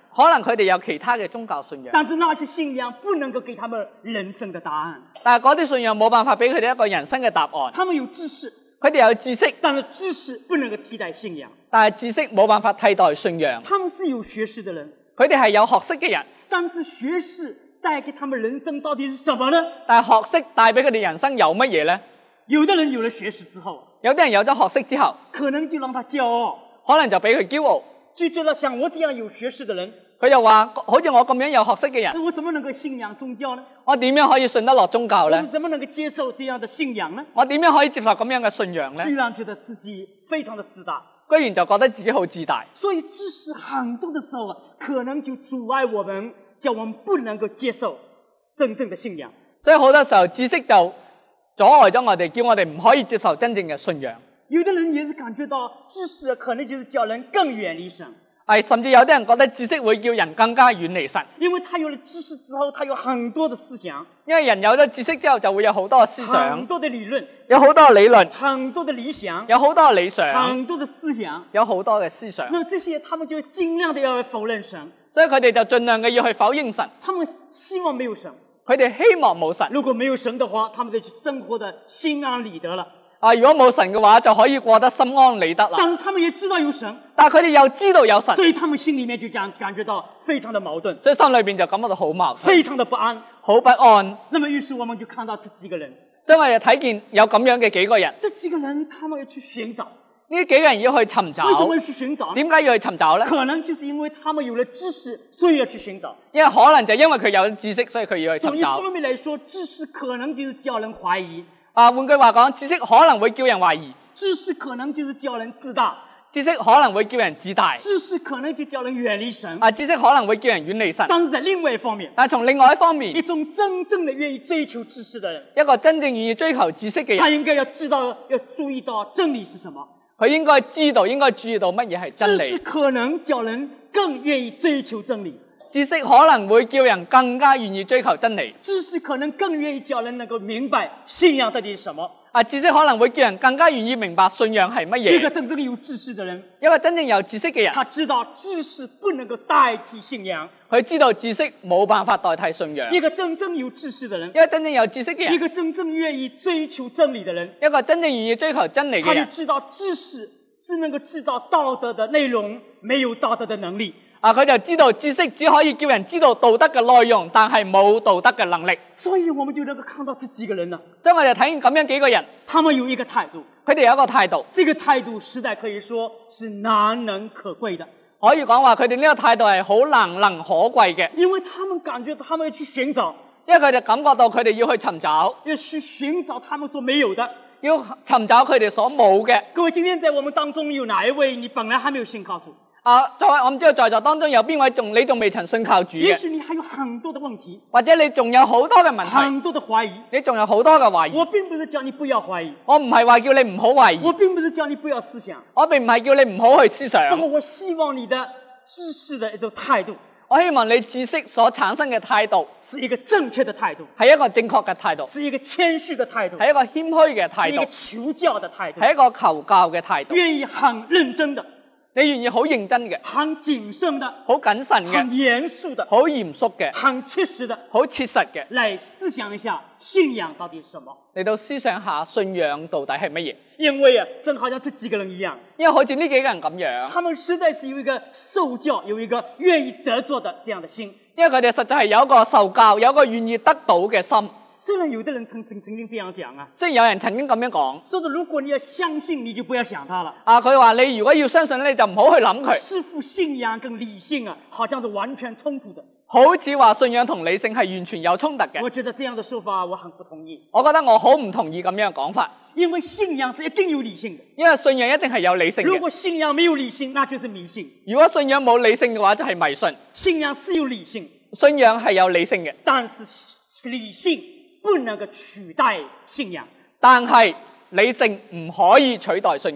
可能佢哋有其他嘅宗教信仰， 但是那些信仰不能够给他们人生的答案。 但係嗰啲信仰冇辦法俾佢哋一個人生嘅答案。 他们有知識， 佢哋有知識， 但是知識不能夠替代信仰。 但係知識冇辦法替代信仰。 他們是有學識的人， 佢哋係有學識嘅人， 但是學識帶給他們人生到底是什麼呢？ 但係學識帶俾佢哋人生有乜嘢呢？ 有的人有了學識之後， 有啲人有咗學識之後， 可能就讓他驕傲， 可能就俾佢驕傲， 就覺得像我這樣有學識的人， 佢就話好似我咁樣有學識嘅人， 我怎麼能夠信仰宗教呢？ 我點樣可以信得落宗教呢？ 我怎麼能夠接受這樣的信仰呢？ 我點樣可以接受咁樣嘅信仰呢？ 居然覺得自己非常的自大， 居然就覺得自己好自大。 所以知識很多的時候，可能就阻礙我們，叫我們不能夠接受真正的信仰。 所以好多時候知識就阻礙咗我哋，叫我哋唔可以接受真正嘅信仰。 有的人也是感覺到知識可能就是叫人更遠離神， 係甚至有啲人覺得知識會叫人更加遠離神， 因為他有了知識之後，他有很多的思想， 因為人有咗知識之後就會有好多嘅思想， 很多的理論， 有好多嘅理論， 很多的理想， 有好多嘅理想， 很多的思想， 有好多嘅思想。 那麼這些他們就盡量的要否認神， 所以佢哋就盡量嘅要去否認神， 他們希望沒有神。 佢哋希望冇神。 如果沒有神的話，他們就去生活的心安理得了。 啊，如果冇神嘅話，就可以過得心安理得啦。 但是他們也知道有神， 但係佢哋又知道有神， 所以他們心裏面就感感覺到非常的矛盾， 所以心裏邊就感覺到好矛盾， 非常的不安， 好不安。 那麼於是我們就看到這幾個人， 所以我哋睇見有咁樣嘅幾個人， 這幾個人他們要去尋找， 呢幾個人要去尋找。 為什麼要去尋找？ 點解要去尋找呢？ 可能就是因為他們有了知識，所以要去尋找。 因為可能就因為佢有知識，所以佢要去尋找。 從一方面來說，知識可能就是叫人懷疑。 啊，換句話講，知識可能會叫人懷疑， 知識可能就是叫人自大， 知識可能會叫人自大， 知識可能就叫人遠離神。 啊，知識可能會叫人遠離神。 但是在另外一方面， 但係從另外一方面， 一種真正的願意追求知識的人， 一個真正願意追求知識嘅人， 他應該要知道，要注意到真理是什麼。 佢應該知道，應該注意到乜嘢係真理。 知識可能叫人更願意追求真理， 知識可能會叫人更加願意追求真理。 知識可能更願意叫人能夠明白信仰到底是什麼。 啊，知識可能會叫人更加願意明白信仰係乜嘢。 一個真正有知識的人， 一個真正有知識嘅人， 他知道知識不能夠代替信仰。 佢知道知識冇辦法代替信仰。 一個真正有知識的人， 一個真正有知識嘅人， 一個真正願意追求真理的人， 一個真正願意追求真理嘅人， 他就知道知識只能夠知道道德的內容，沒有道德的能力。 啊，佢就知道知識只可以叫人知道道德嘅內容，但係冇道德嘅能力。 所以我們就能夠看到這幾個人呢， 所以我哋睇見咁樣幾個人， 他們有一個態度， 佢哋有一個態度， 這個態度實在可以說是難能可貴的。 可以講話佢哋呢個態度係好難能可貴嘅， 因為他們感覺他們要去尋找， 因為佢哋感覺到佢哋要去尋找， 要去尋找他們所沒有的， 要尋找佢哋所冇嘅。 各位，今天在我們當中有哪一位你本來還沒有信靠主？ 啊，在我唔知道在座當中有邊位仲你仲未曾信靠主嘅？ 也許你還有很多的問題， 或者你仲有好多嘅問題， 很多的懷疑。 你仲有好多嘅懷疑。 我並不是叫你不要懷疑， 我唔係話叫你唔好懷疑， 我並不是叫你不要思想， 我並唔係叫你唔好去思想。 那麼我希望你的知識的一種態度， 我希望你知識所產生嘅態度是一個正確的態度， 係一個正確嘅態度， 是一個謙虛的態度， 係一個謙虛嘅態是一個度， 求教的態度， 係一個求教嘅態度。 願意很認真的， 你願意好認真嘅， 很謹慎的， 好謹慎很嘅， 嚴肅的， 好嚴肅嘅， 很切實的， 好切實嘅， 來思想一下信仰到底是什麼。 嚟到思想下信仰到底係乜嘢？ 因為啊，正好像這幾個人一樣， 因為好似呢幾個人咁樣， 他們實在是有一個受教，有一個願意得着的這樣的心。 因為佢哋實在係有一個受教，有一個願意得到嘅心。 雖然有的人曾曾曾經這樣講啊， 雖然有人曾經咁樣講， 說的如果你要相信，你就不要想他了。 啊，佢話你如果要相信咧，你就唔好去諗佢。 似乎信仰跟理性啊，好像是完全衝突的。 好似話信仰同理性係完全有衝突嘅。 我覺得這樣的說法我很不同意。 我覺得我好唔同意咁樣嘅講法， 因為信仰是一定有理性的。 因為信仰一定係有理性嘅。 如果信仰沒有理性，那就是迷信。 如果信仰冇理性嘅話，就係迷信。 信仰是有理性， 信仰係有理性嘅， 但是理性不能夠取代信仰。 但係理性唔可以取代信仰。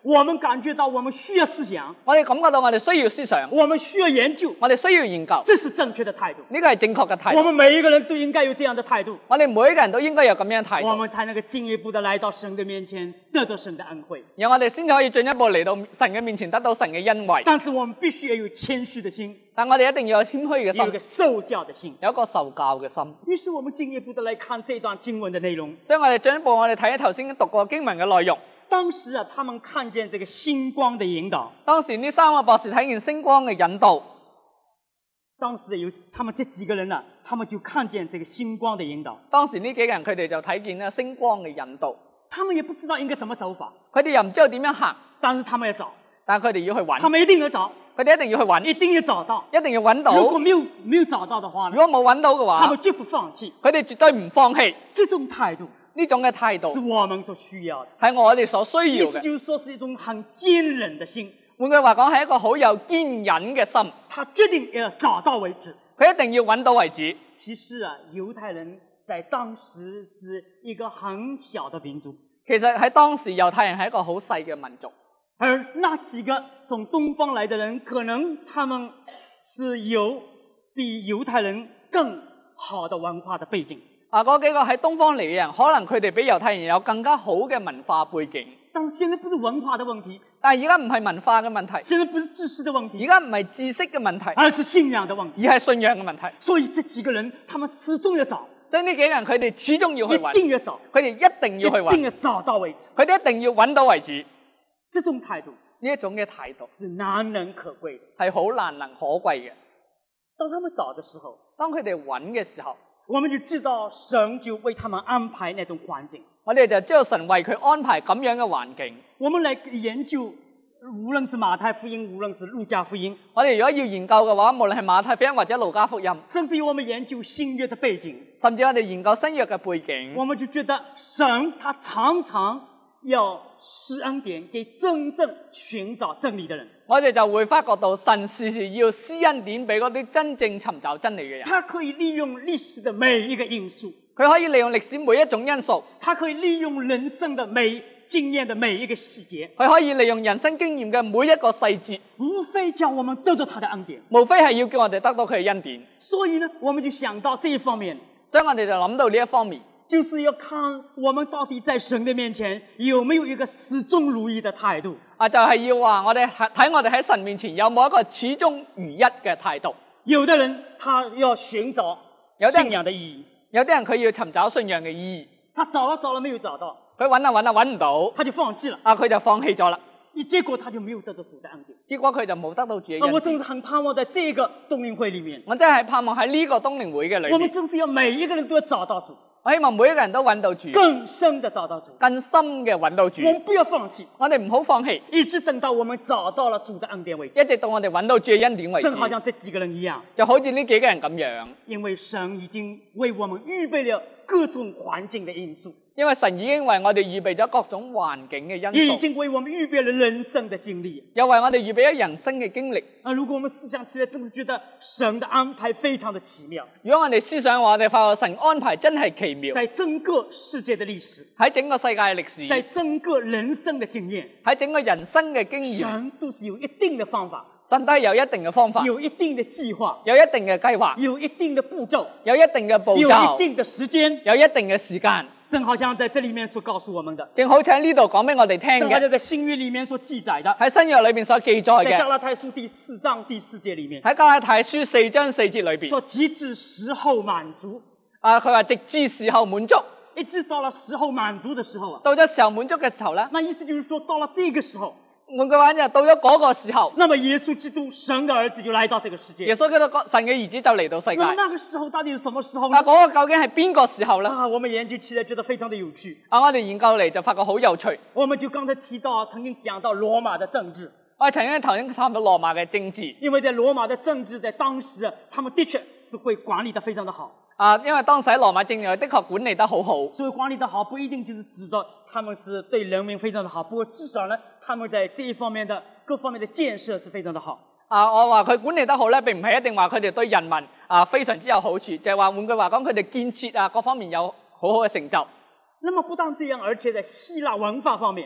我们感觉到我們需要思想， 我哋感覺到我哋需要思想， 我們需要研究， 我哋需要研究， 這是正確的態度。 呢個係正確嘅態度。 我們每一個人都應該有這樣的態度， 我哋每一個人都應該有咁樣嘅態度， 我們才能夠進一步的來到神的面前，得到神的恩惠。 然後我哋先可以進一步嚟到神嘅面前，得到神嘅恩惠。 但是我們必須要有謙虛的心， 但我哋一定要有謙虛嘅有一個心， 受教的心。 有一個受教嘅心。 於是我們進一步的來看這段經文的內容。 所以我哋進一步，我哋睇頭先讀過經文嘅內容。 當時啊，他們看見這個星光的引導。 當時呢三個博士睇見星光嘅引導。 當時有他們這幾個人啊，他們就看見這個星光的引導。 當時呢幾個人佢哋就睇見呢星光嘅引導。 他們也不知道應該怎麼走法， 佢哋又唔知道點樣行， 但是他們要找， 但係佢哋要去揾。 他們一定要找， 佢哋一定要去揾， 一定要找到， 一定要揾到。 如果沒有沒有找到的話呢， 如果冇揾到嘅話， 他們絕不放棄。 佢哋絕對唔放棄。 這種態度， 呢種嘅態度是我們所需要的， 係我哋所需要意思嘅。 就是說是一種很堅忍的心。 換句話講，係一個好有堅忍嘅心。 他決定要找到為止， 佢一定要揾到為止。 其實啊，猶太人在當時是一個很小的民族。 其實喺當時猶太人係一個好細嘅民族， 而那幾個從東方來的人，可能他們是有比猶太人更好的文化的背景。 啊，嗰幾個喺東方嚟嘅人，可能佢哋比猶太人有更加好嘅文化背景。 但是現在不是文化的問題， 但係而家唔係文化嘅問題， 現在不是知識的問而題， 家唔係知識嘅問題， 而是信仰的問題。 而係信仰嘅問題。 所以這幾個人，他們始終要找， 所以呢幾個人佢哋始終要去揾， 一定要找， 佢哋一定要去揾， 一定要找到為止。 佢哋一定要揾到為止。 這種態度呢一種嘅態度是難能可貴的。 係好難能可貴嘅。 當他們找的時候， 當佢哋揾嘅時候， 我們就知道神就為他們安排那種環境。 我哋就知道神為佢安排咁樣嘅環境。 我們來研究，無論是馬太福音，無論是路加福音， 我哋如果要研究嘅話，無論係馬太福音或者路加福音， 甚至於我們研究新約的背景， 甚至我哋研究新約嘅背景， 我們就覺得神他常常要施恩典給真正尋找真理的人。 我哋就會發覺到神時時要施恩典俾嗰啲真正尋找真理嘅人。 他可以利用歷史的每一個因素， 佢可以利用歷史每一種因素， 他可以利用人生的每經驗的每一個細節， 佢可以利用人生經驗嘅每一個細節， 無非叫我們得到他的恩典， 無非係要叫我哋得到佢嘅恩典。 所以呢，我們就想到這一方面， 所以我哋就諗到呢一方面， 就是要看我們到底在神的面前有沒有一個始終如一的態度。 啊，就係要話我哋睇我哋喺神面前有冇一個始終如一嘅態度。 有的人他要尋找信仰的意義， 有啲人佢要尋找信仰嘅意義， 他找了找了沒有找到， 佢揾啊揾啊揾唔到， 他就放棄了， 啊佢就放棄咗啦， 結果他就沒有得到主的恩典。 結果佢就冇得到主嘅啊，我恩典。 真是很盼望在這個冬令會裏面， 我真係盼望喺呢個冬令會嘅裏我們面， 真是要每一個人都要找到主， 我希望每一個人都揾到主， 更深的找到主， 更深嘅揾到主。 我們不要放棄， 我哋唔好放棄， 一直等到我們找到了主的恩典為止。 一直到我哋揾到主嘅恩典為止。 正好像這幾個人一樣， 就好似呢幾個人咁樣， 因為神已經為我們預備了各種環境的因素， 因為神已經為我哋預備咗各種環境嘅因素， 也已經為我們預備了人生的經歷， 又為我哋預備咗人生嘅經歷。 啊，如果我們思想起來，真是覺得神的安排非常的奇妙。 如果我哋思想話，我哋發覺神安排真係奇妙， 在整個世界的歷史， 喺整個世界嘅歷史， 在整個人生的經驗， 喺整個人生嘅經驗， 神都是有一定的方法， 神都係有一定嘅方法， 有一定的計劃， 有一定嘅計劃， 有一定的步驟， 有一定嘅步有一驟， 定的時間， 有一定嘅時間。 正好像在這裡面所告訴我們的， 正好似喺呢度講俾我哋聽嘅， 正好像在新約裡面所記載的， 喺新約裏邊所記載在加嘅， 拉太書第四章第四節裡面， 喺加拉太書四章四節裏邊， 說直至時候滿足， 啊，佢話直至時候滿足， 一直到了時候滿足的時候啊， 到咗時候滿足嘅時候咧， 那意思就是說到了這個時候， 換句話就到咗嗰個時候， 那麼耶穌基督神的兒子就來到這個世界。 耶穌基督神嘅兒子就嚟到世界。 那麼那個時候到底是什麼時候啊， 呢？ 嗰個究竟係邊個時候咧？ 啊，我們研究起來覺得非常的有趣。 啊，我哋研究嚟就發覺好有趣。 我們就剛才提到，曾經講到羅馬的政治， 我哋曾經頭先談到羅馬嘅政治， 因為在羅馬的政治在當時，他們的確是會管理得非常的好。 啊，因為當時喺羅馬政治的確管理得好好。 所以管理得好不一定就是指着他們是對人民非常的好，不過至少呢，他們在這一方面的各方面的建設是非常的好。 啊，我話佢管理得好咧，並唔係一定話佢哋對人民啊非常之有好處，就係話換句話講，佢哋建設啊各方面有好好嘅成就。 那麼不但這樣，而且在希臘文化方面，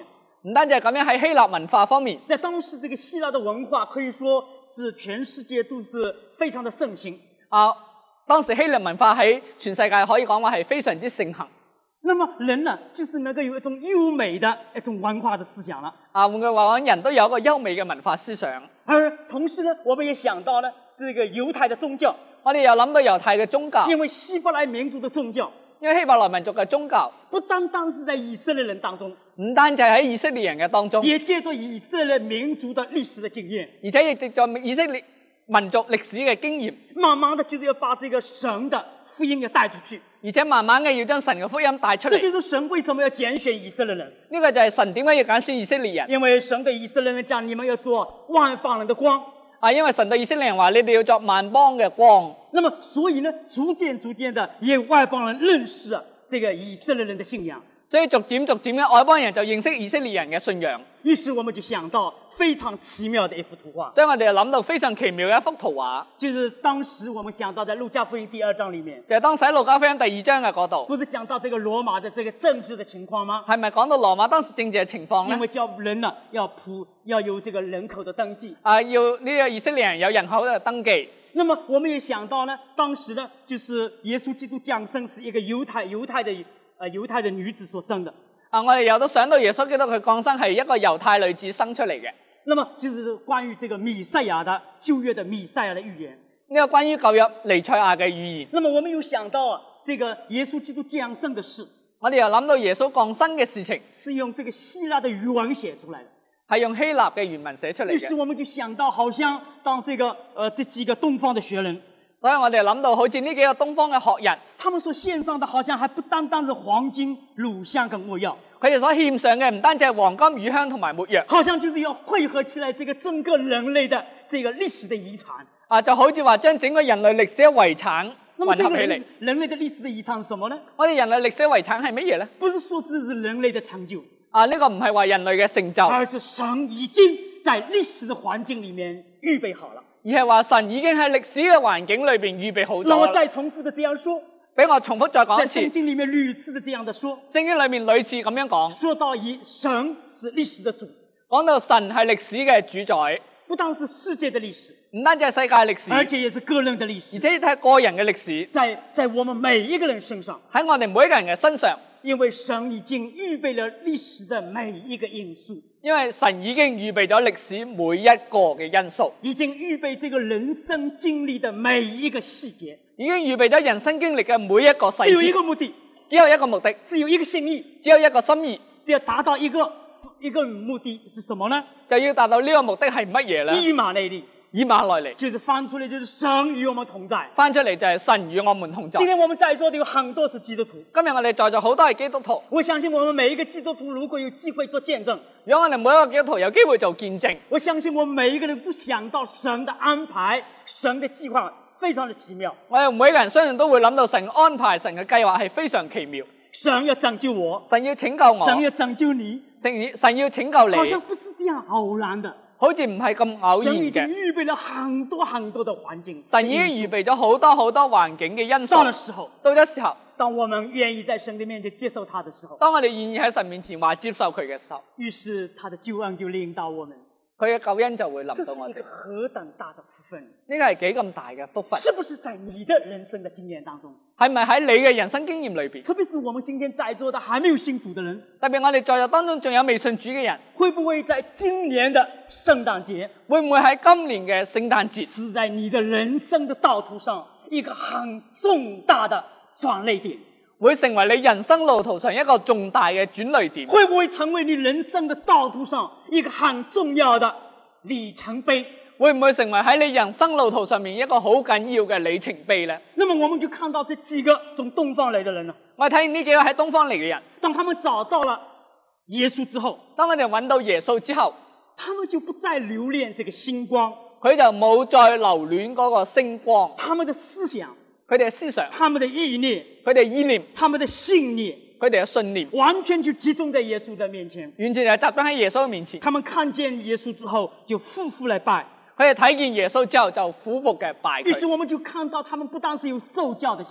唔單止係咁樣，喺希臘文化方面， 在當時這個希臘的文化可以說是全世界都是非常的盛行。 啊，當時希臘文化喺全世界可以講話係非常之盛行。 那麼人呢，就是能夠有一種優美的一種文化的思想了。 啊，換句話講，人都有一個優美嘅文化思想。 而同時呢，我們也想到呢，這個猶太的宗教。 我哋又諗到猶太嘅宗教， 因為希伯來民族的宗教， 因為希伯來民族嘅宗教， 不單單是在以色列人當中， 唔單止喺以色列人嘅當中， 也借着以色列民族的歷史的經驗， 而且亦藉着以色列民族歷史嘅經驗， 慢慢的就是要把這個神的福音要帶出去， 而且慢慢嘅要將神嘅福音帶出嚟。 這就是神為什麼要揀選以色列人。 呢個就係神點解要揀選以色列人， 因為神對以色列人講，你們要做萬邦人的光。 啊，因為神對以色列人話，你哋要作萬邦嘅光。 那麼所以呢，逐漸逐漸的，也外邦人認識這個以色列人的信仰。 所以逐漸逐漸嘅外邦人就認識以色列人嘅信仰。 於是我們就想到非常奇妙的一幅圖畫。 所以我哋就諗到非常奇妙嘅一幅圖畫， 就是當時我們想到在路加福音第二章裏面， 就係當時喺路加福音第二章嘅嗰度， 不是講到這個羅馬的這個政治的情況嗎？ 係咪講到羅馬當時政治嘅情況呢？ 因為叫人呢要普要有這個人口的登記啊，要呢個以色列人有人口嘅登記。 那麼我們也想到呢，當時呢就是耶穌基督降生是一個猶太猶太的呃猶太的女子所生的。 啊，我哋有都想到耶穌基督佢降生係一個猶太女子生出嚟嘅。 那麼就是關於這個彌賽亞的舊約的彌賽亞的預言。 呢個關於舊約彌賽亞嘅預言。 那麼我們又想到啊，這個耶穌基督降生的事， 我哋又諗到耶穌降生嘅事情， 是用這個希臘的語文寫出來的， 係用希臘嘅原文寫出嚟嘅。 於是我們就想到，好像當這個呃這幾個東方的學人， 所以我哋諗到好似呢幾個東方嘅學人， 他們所獻上的好像還不單單是黃金、乳香跟沒藥， 佢哋所獻上嘅唔單止係黃金、乳香同埋沒藥， 好像就是要匯合起來這個整個人類的這個歷史的遺產啊，就好似話將整個人類歷史嘅遺產混合起嚟。 人，人類的歷史的遺產是什麼呢？ 我哋人類歷史嘅遺產係乜嘢呢？ 不是說這是人類的成就啊，呢、這個唔係話人類嘅成就， 而是神已經在歷史的環境裏面預備好了。 而係話神已經喺歷史嘅環境裏邊預備好咗。 那我再重複的這樣說， 俾我重複再講一次。 在聖經裏面屢次的這樣的說， 聖經裏面屢次咁樣講， 說到以神是歷史的主， 講到神係歷史嘅主宰， 不單是世界的歷史， 唔單止係世界歷史， 而且也是個人的歷史， 而且係個人嘅歷史， 在在我們每一個人身上， 喺我哋每一個人嘅身上， 因為神已經預備了歷史的每一個因素， 因為神已經預備咗歷史每一個嘅因素， 已經預備這個人生經歷的每一個細節， 已經預備咗人生經歷嘅每一個細節。 只有一個目的， 只有一個目的， 只有一個心意， 只有一個心意， 只要達到一個一個目的是什麼呢？ 就要達到呢個目的係乜嘢呢？ 以馬內利， 以馬內利， 就是翻出來就是神與我們同在， 翻出嚟就係神與我們同在。 今天我們在座的有很多是基督徒， 今日我哋在座好多係基督徒， 我相信我們每一個基督徒如果有機會做見證， 如果我哋每一個基督徒有機會做見證， 我相信我們每一個人都想到神的安排，神的計劃非常的奇妙。 我哋每一個人相信都會諗到神安排、神嘅計劃係非常奇妙。 神要拯救我， 神要拯救我， 神要拯救你， 神神要拯救你， 好像不是這樣偶然的， 好似唔係咁偶然神已經嘅。 預備了很多很多的環境， 神已經預備咗好多好多環境嘅因素。 到了時候， 到咗時候， 當我們願意在神的面前接受他的時候， 當我哋願意喺神面前話接受佢嘅時候， 於是他的救恩就臨到我們， 佢嘅救恩就會臨這是一個到我哋。 何等大的福分！ 呢個係幾咁大嘅福分？ 是不是在你的人生的經驗當中？ 係咪喺你嘅人生經驗裏邊？ 特別是我們今天在座的還沒有信主的人， 特別我哋在座當中仲有未信主嘅人， 會不會在今年的聖誕節， 會唔會喺今年嘅聖誕節， 是在你的人生的道途上一個很重大的轉捩點？ 會成為你人生路途上一個重大嘅轉捩點？ 會不會成為你人生的道途上一個很重要的里程碑？ 會唔會成為喺你人生路途上面一個好緊要嘅里程碑呢？ 那麼我們就看到這幾個從東方來的人了。 我睇見呢幾個喺東方嚟嘅人， 當他們找到了耶穌之後， 當佢哋揾到耶穌之後， 他們就不再留戀這個星光， 佢就冇再留戀嗰個星光。 他們的思想， 佢哋嘅思想， 他們的意念， 佢哋意念， 他們的信念， 佢哋嘅信念， 完全就集中在耶穌的面前。 完全就集中喺耶穌嘅面前。 他們看見耶穌之後，就俯伏來拜。 佢哋睇見耶穌之後就俯伏嘅拜於是佢。 我們就看到他們不單是有受教的心，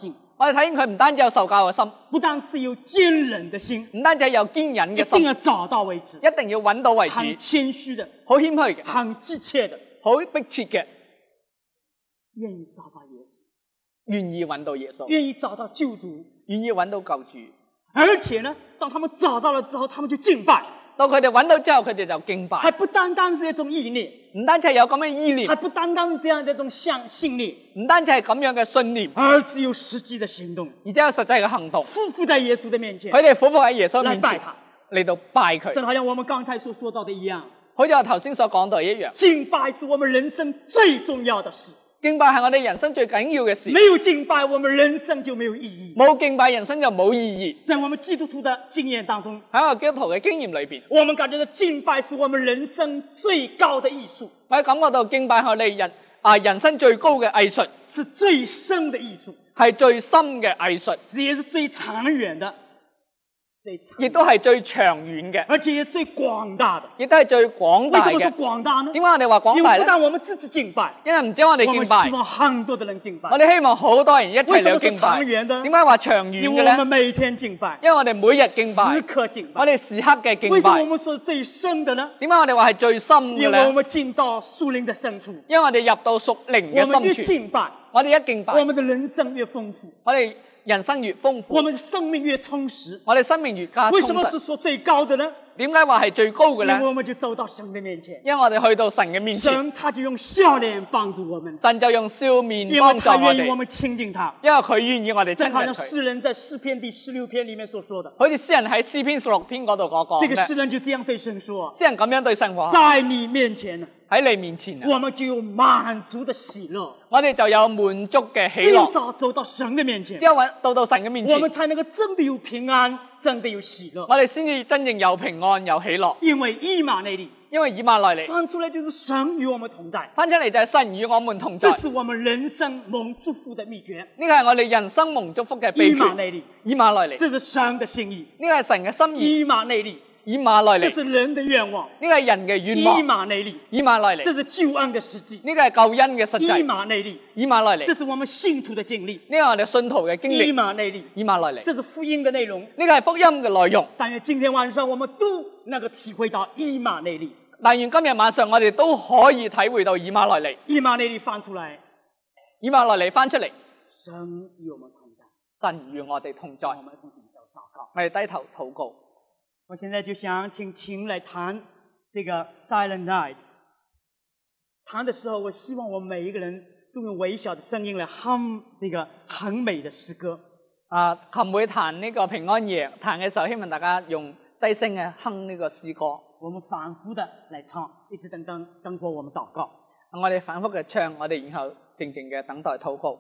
我哋睇見佢唔單止有受教嘅心， 不但是有堅忍的心， 唔單止有堅忍嘅心， 一定要找到為止， 一定要揾到為止， 很謙虛的， 好謙虛嘅， 很急切的， 好迫切嘅， 願意找到耶穌， 願意揾到耶穌， 願意找到救主， 願意揾到救主。 而且呢，當他們找到了之後，他們就敬拜。 到佢哋揾到之後，佢哋就敬拜。 還不單單是一種意念， 唔單止係有咁嘅意念， 還不單單是這樣的一種相信念， 唔單止係咁樣嘅信念， 而是有實際的行動， 而且有實際嘅行動。 匍匐在耶穌的面前， 佢哋俯伏喺耶穌面前來拜他， 嚟到拜佢。 正好像我們剛才所說到的一樣， 好似我頭先所講到一樣， 敬拜是我們人生最重要的事。 敬拜係我哋人生最緊要嘅事。 沒有敬拜，我們人生就沒有意義。 冇敬拜，人生就冇意義。 在我們基督徒的經驗當中， 喺我基督徒嘅經驗裏邊， 我們感覺到敬拜是我們人生最高的藝術。 我感覺到敬拜係我哋人啊人生最高嘅藝術， 是最深的藝術， 係最深嘅藝術， 這也是最長遠的， 亦都係最長遠嘅， 而且也最廣大的， 亦都係最廣大嘅。 為什麼說廣大呢？ 點解我哋話廣大咧？ 因為不但我們自己敬拜， 因為唔止我哋敬拜， 我們希望很多的人敬拜。 我哋希望好多人一齊嚟敬拜。 為什麼是長遠的？ 點解話長遠嘅咧？ 因為我們每天敬拜， 因為我哋每日敬拜， 時刻敬拜。 我哋時刻嘅敬拜。 為什麼我們說最深的呢？ 點解我哋話係最深嘅咧？ 因為我們進到屬靈的深處， 因為我哋入到屬靈嘅深處。 我們越敬拜， 我哋一敬拜， 我們的人生越豐富， 我哋人生越豐富， 我們的生命越充實， 我哋生命越加充實。 為什麼是說最高的呢？ 點解話係最高嘅咧？ 因為我們就走到神的面前， 因為我哋去到神嘅面前， 神他就用笑臉幫助我們， 神就用笑面因為幫助我哋， 他願意我們親近他， 因為佢願意我哋親近佢。 正好像詩人在詩篇第十六篇裡面所說的， 好似詩人喺詩篇十六篇嗰度講講， 這個詩人就這樣對神說： 詩人咁樣對神話， 在你面前， 喺你面前， 我們就有滿足的喜樂， 我哋就有滿足嘅喜只有樂。 走到神的面前， 只有到到神嘅面前， 我們才能夠真的有平安，真的有喜樂。 我哋先至真正有平安有喜樂。 因為以馬內利， 因為以馬內利翻出來就是神與我們同在， 翻出嚟就係神與我們同在。 這是我們人生蒙祝福的秘訣。 呢個係我哋人生蒙祝福嘅秘訣。 以馬內利， 以馬內利， 這是神的心意。 呢個係神嘅心意。 以馬內利， 以馬內利， 這是人的願望。 呢個係人嘅願望。 以馬內利， 以馬內利， 這是救恩的實際。 呢個係救恩嘅實際。 以馬內利， 以馬內利， 這是我們信徒的經歷。 呢個係我哋信徒嘅經歷。 以馬內利， 以馬內利， 這是福音的內容。 呢個係福音嘅內容。 但願今天晚上我們都能夠體會到以馬內利。 但願今日晚上我哋都可以體會到以馬內利。 以馬內利翻出來， 以馬內利翻出嚟， 神與我們同在， 神與我哋同在。 我們同心禱告， 我哋低頭禱告。 我現在就想請琴來彈這個 Silent Night。彈的時候，我希望我們每一個人都用微小的聲音來哼這個很美的詩歌。 啊，琴會彈呢個平安夜，彈嘅時候希望大家用低聲嘅哼呢個詩歌。 我們反覆的來唱，一直等等等候我們禱告。 我哋反覆嘅唱，我哋然後靜靜嘅等待禱告。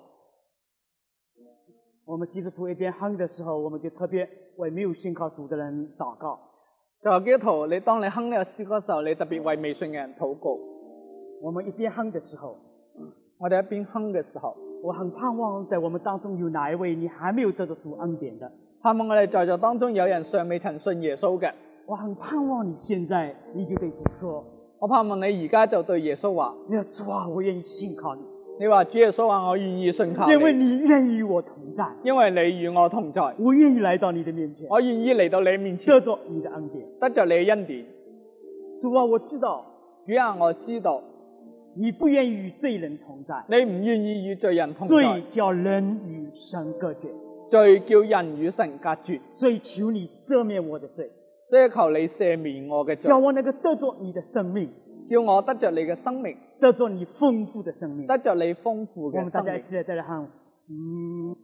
我們基督徒一邊哼的時候，我們就特別為沒有信靠主的人禱告。 就話基督徒，你當你哼呢個詩歌嘅時候，你特別為未信嘅人禱告。 我們一邊哼的時候， 我哋一邊哼嘅時候， 我很盼望在我們當中有哪一位你還沒有得到主恩典的， 盼望我哋在座當中有人尚未曾信耶穌嘅。 我很盼望你現在你就對主說， 我盼望你而家就對耶穌話， 你說主啊，我願意信靠你。 你話主耶穌話，我願意信靠你， 因為你願意與我同在， 因為你與我同在， 我願意來到你的面前， 我願意嚟到你面前， 得着你的恩典， 得着你嘅恩典。 主啊，我知道， 主啊，我知道你不願意與罪人同在， 你唔願意與罪人同在， 罪叫人與神隔絕， 罪叫人與神隔絕， 所以求你赦免我的罪， 所以求你赦免我嘅罪， 叫我能夠得着你的生命， 叫我得着你嘅生命， 得着你豐富的生命， 得着你豐富嘅生命。 我們大家一起來再來喊，嗯，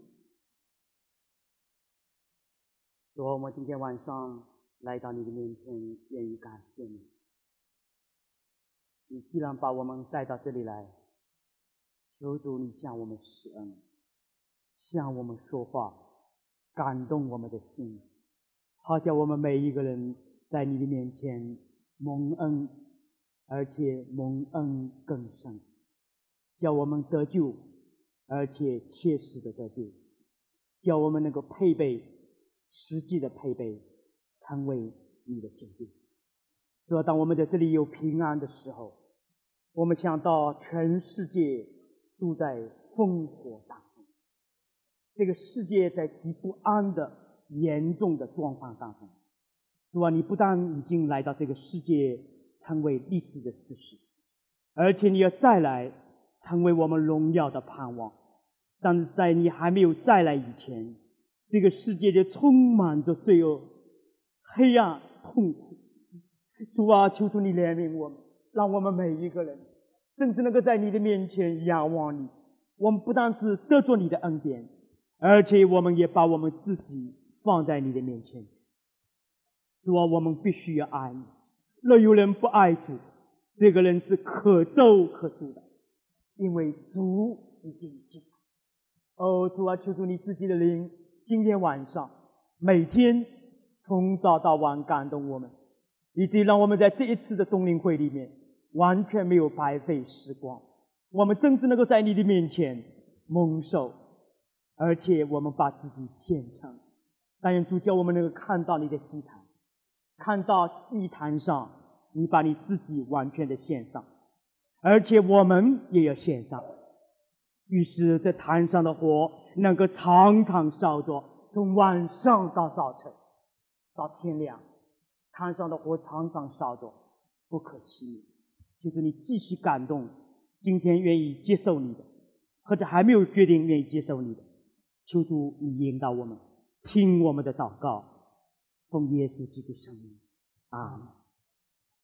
主，我們今天晚上來到你的面前，願意感謝你。你既然把我們帶到這裡來，求主你向我們施恩，向我們說話，感動我們的心，好叫我們每一個人在你的面前蒙恩，而且蒙恩更深，叫我們得救，而且切實的得救，叫我們能夠配備，實際的配備，成為你的救主。所以當我們在這裡有平安的時候，我們想到全世界都在烽火當中， 这个世界在极不安的严重的状况当中。主啊，你不但已经来到这个世界成为历史的事实，而且你要再来成为我们荣耀的盼望。但是在你还没有再来以前，这个世界就充满着罪恶、黑暗、痛苦。主啊，求主你怜悯我们，让我们每一个人甚至能够在你的面前仰望你。我们不但是得着你的恩典，而且我们也把我们自己放在你的面前。主啊，我们必须要爱你。若有人不爱主，这个人是可咒可诅的，因为主已经进来。哦，主啊，求主你自己的灵，今天晚上每天从早到晚感动我们，以及让我们在这一次的冬令会里面完全没有白费时光。我们真是能够在你的面前蒙受，而且我们把自己献上。但愿主叫我们能够看到你的祭坛，看到祭坛上你把你自己完全的献上，而且我们也要献上。于是这坛上的火能够常常烧着，从晚上到早晨到天亮，坛上的火常常烧着，不可熄灭。求主你继续感动今天愿意接受你的，或者还没有决定愿意接受你的，求主你引导我们，听我们的祷告，奉耶稣基督圣名，阿们。